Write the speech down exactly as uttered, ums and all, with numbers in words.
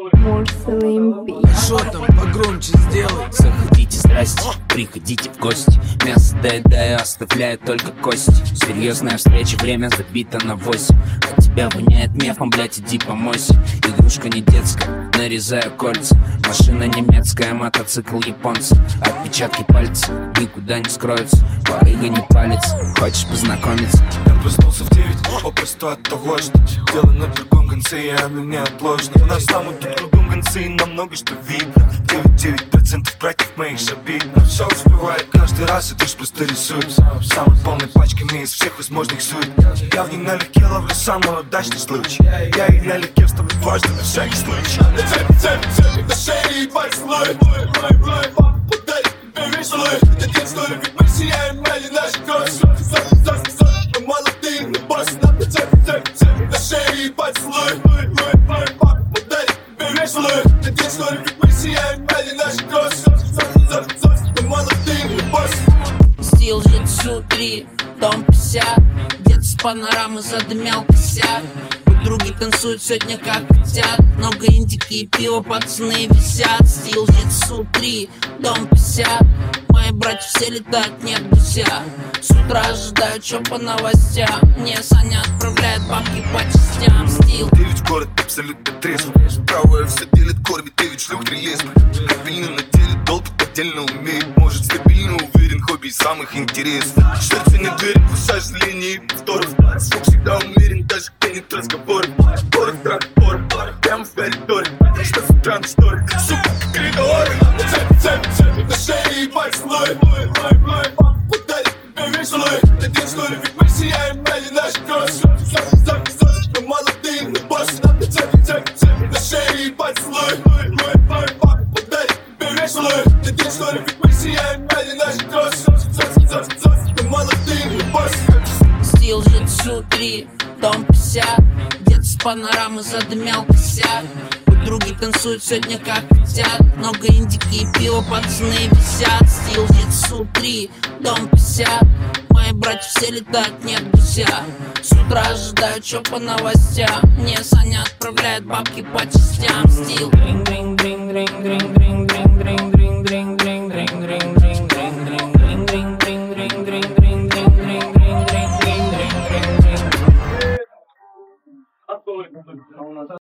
Шо там погромче сделай. Заходите, здрасте, приходите в гости. Мясо доедаю, оставляю только кости. Серьезная встреча, время забито на восемь. От тебя воняет мефом, блять, иди помойся. Игрушка не детская, нарезаю кольца. Машина немецкая, мотоцикл японца. Отпечатки пальцев никуда не скроются. Барыга не палец, хочешь познакомиться? Я проснулся в девять, попросту от того, что дело на другом конце, и оно неотложно. У нас там и тут другом конце, и нам много что видно. девяносто девять процентов братьев моих шабит. Но все успевает каждый раз, это ж просто рисуется. Самой полной пачками из всех возможных сует. Я в ней налегке ловлю самый удачный случай. Я и налегке вставлю дважды на всякий случай. Цепь, цепь, цепь, на шее и пальцы ловит. Мой, мой, папа подарит тебе весь ловит. Это день истории, ведь мы сияем, ради нашей крови. Мы молодые, мы боссы, нам цепь, цепь, цепь, на шее и пальцы ловит. Мой, мой, мой, папа подарит тебе весь ловит. Это день истории, ведь мы сияем, ради нашей крови. Мы молодые, мы боссы. Стил Житсу три, дом пятьдесят. Дед с панорамы задымял косяк. Подруги танцуют сегодня как хотят. Много индики и пива, пацаны висят. Стил Житсу три, дом пятьдесят. Мои братья все летают, нет гуся. С утра ожидаю, чё по новостям. Мне Саня отправляет бабки по частям. Стил девять в город абсолютно трезвый. Правая все делит, кормит девять шлюх трелезно. Кабельно на теле, долг отдельно умеет. Может стабильно уверен, хобби из самых интересных. Сердце не верит, к сожалению, и повторов. Звук всегда умерен, даже где нет разговоров. Порох, трактор, прямо в коридоре. Что с утра на шторы, сука, коридоры. Цепь, цепь, цепь, на шее и пальцы ловит. Мой, мой, мой, папа подарит тебе весь ловит. Это день истории, ведь мы сияем, ради нашей крови. Мы молодые, мы боссы, нам цепь, цепь, цепь, на шее и пальцы ловит. Мой, мой, мой, папа подарит тебе весь ловит. Это день истории, ведь мы сияем, ради нашей крови. Мы молодые, мы боссы. Стил Житсу три, дом пятьдесят. Дед с панорамы задымял косяк. Подруги танцуют сегодня как хотят. Много индики и пива, пацаны висят. Стил Житсу три, дом пятьдесят. Мои братья все летают, нет гуся. С утра ожидаю, чё по новостям. Мне Саня отправляет бабки по частям. Стил.